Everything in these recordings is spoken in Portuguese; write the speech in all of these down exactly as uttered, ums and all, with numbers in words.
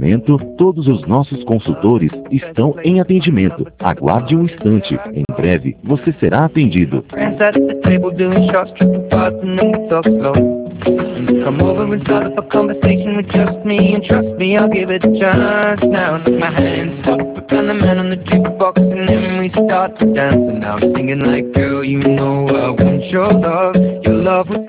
momento, todos os nossos consultores estão em atendimento. Aguarde um instante. Em breve, você será atendido. Friends at the table doing shots, tripping fast, and then we talk slow. Come over and start up a conversation with just me, and trust me, I'll give it a chance. Now take my hands up, and the man on the jukebox, and then we start to dance. And now I'm singing like, girl, you know I want your love, your love was...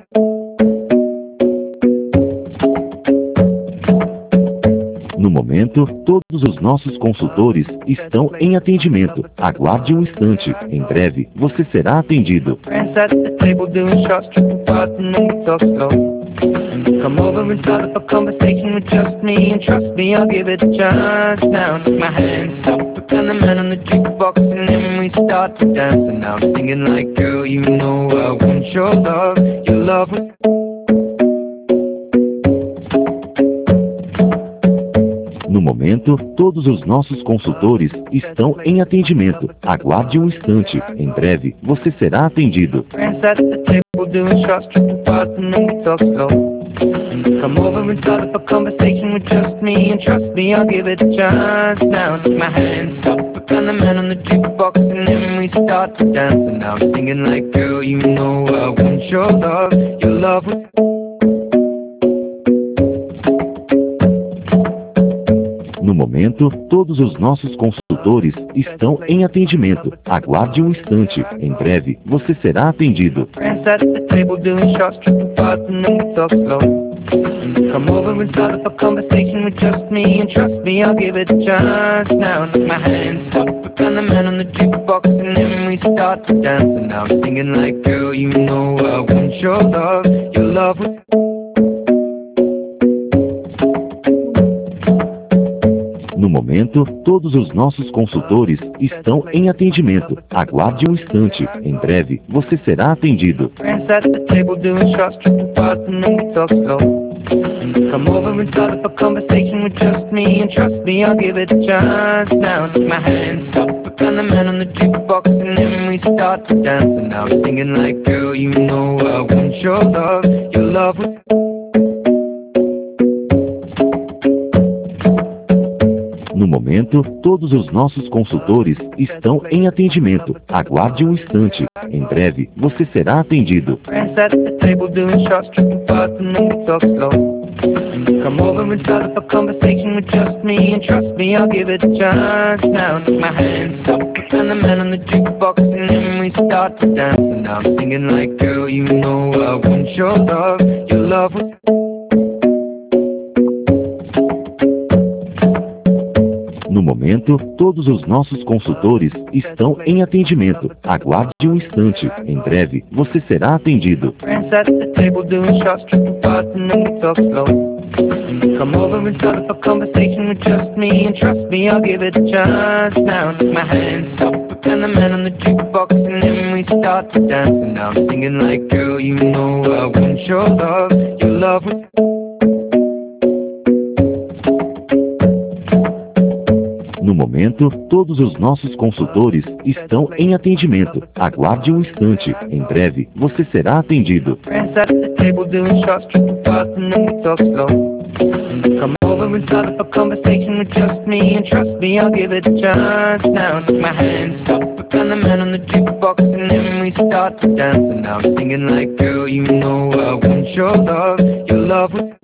No momento, todos os nossos consultores estão em atendimento. Aguarde um instante. Em breve, você será atendido. Friends at the table doing shots, tripping fast, and then we talk slow. Come over and start up a conversation with just me, and trust me, I'll give it a chance. Now take my hands up, and the man on the jukebox, and then we start to dance. And now I'm singing like, girl, you know I want your love, your love was... No momento, todos os nossos consultores estão em atendimento. Aguarde um instante. Em breve, você será atendido. Friends at the table doing shots, tripping fast, and then we talk slow. Come over and start up a conversation with just me, and trust me, I'll give it a chance. Now take my hands up, and the man on the jukebox, and then we start to dance. And now I'm singing like, girl, you know I want your love, your love was... No momento, todos os nossos consultores estão em atendimento. Aguarde um instante. Em breve, você será atendido. Friends at the table doing shots, tripping fast, and then we talk slow. Come over and start up a conversation with just me, and trust me, I'll give it a chance. Now take my hands up, and the man on the jukebox, and then we start to dance. And now I'm singing like, girl, you know I want your love, your love was... No momento, todos os nossos consultores estão em atendimento. Aguarde um instante. Em breve, você será atendido. Friends at the table doing shots, tripping fast, and then we talk slow. Come over and start up a conversation with just me, and trust me, I'll give it a chance. Now take my hands up, and the man on the jukebox, and then we start to dance. And now I'm singing like, girl, you know I want your love, your love was... No momento, todos os nossos consultores estão em atendimento. Aguarde um instante. Em breve, você será atendido. Friends at the table doing shots, tripping fast, and then we talk slow. Come over and start up a conversation with just me, and trust me, I'll give it a chance. Now take my hands up, and the man on the jukebox, and then we start to dance. And now I'm singing like, girl, you know I want your love, your love was... No momento, todos os nossos consultores estão em atendimento. Aguarde um instante. Em breve, você será atendido. Friends at the table doing shots, tripping fast, and then we talk slow. Come over and start up a conversation with just me, and trust me, I'll give it a chance. Now take my hands up, and the man on the jukebox, and then we start to dance. And now I'm singing like, girl, you know I want your love, your love was... No momento, todos os nossos consultores estão em atendimento. Aguarde um instante. Em breve, você será atendido. Friends at the table doing shots, tripping fast, and then we talk slow. Come over and start up a conversation with just me, and trust me, I'll give it a chance. Now take my hands up, and the man on the jukebox, and then we start to dance. And now I'm singing like, girl, you know I want your love, your love was...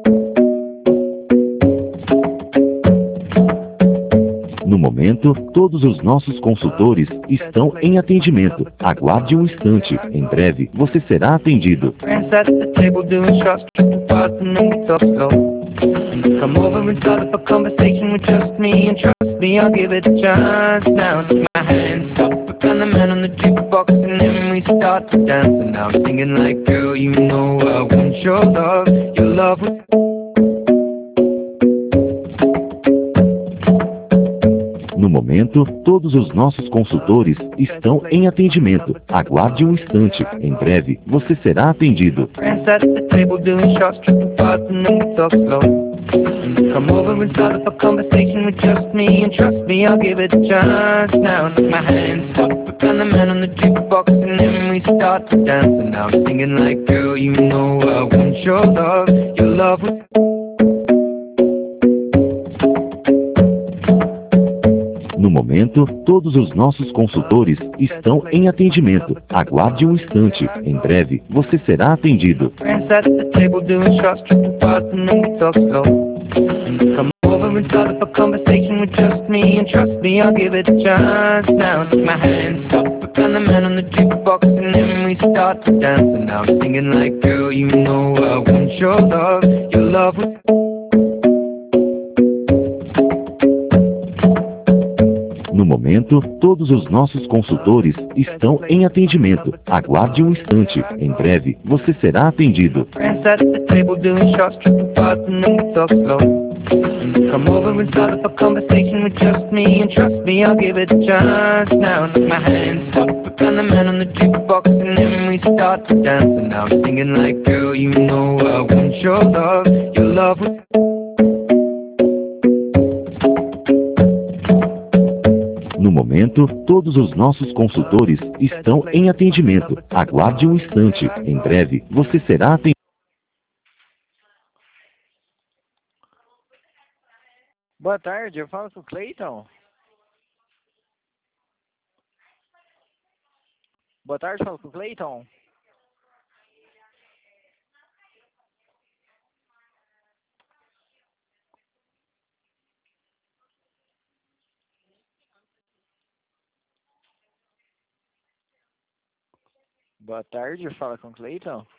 No momento, todos os nossos consultores estão em atendimento. Aguarde um instante. Em breve, você será atendido. Friends at the table doing shots, tripping fast, and then we talk slow. Come over and start up a conversation with just me, and trust me, I'll give it a chance. Now take my hands up, and the man on the jukebox, and then we start to dance. And now I'm singing like, girl, you know I want your love, your love was... No momento, todos os nossos consultores estão em atendimento. Aguarde um instante. Em breve, você será atendido. Friends at the table doing shots, tripping fast, and then we talk slow. Come over and start up a conversation with just me, and trust me, I'll give it a chance. Now take my hands up, and the man on the jukebox, and then we start to dance. And now I'm singing like, girl, you know I want your love, your love was... momento, todos os nossos consultores estão em atendimento. Aguarde um instante. Em breve, você será atendido. Friends at the table doing shots, tripping fast, and then we talk slow. And you come over and start up a conversation with just me, and trust me, I'll give it a chance. Now take my hand, stop, put on the man on the jukebox, and then we start to dance. And now I'm singing like, girl, you know I want your love, your love was... No momento, todos os nossos consultores estão em atendimento. Aguarde um instante. Em breve, você será atendido. Friends at the table doing shots, tripping fast, and then we talk slow. And you come over and start up a conversation with just me, and trust me, I'll give it a chance. Now take my hand, stop, put on the man on the jukebox, and then we start to dance. And now I'm singing like, girl, you know I want your love, your love was... No momento, todos os nossos consultores estão em atendimento. Aguarde um instante. Em breve, você será atendido. Boa tarde, eu falo com o Cleiton. Boa tarde, eu falo com o Cleiton. Boa tarde, eu falo com o Cleiton.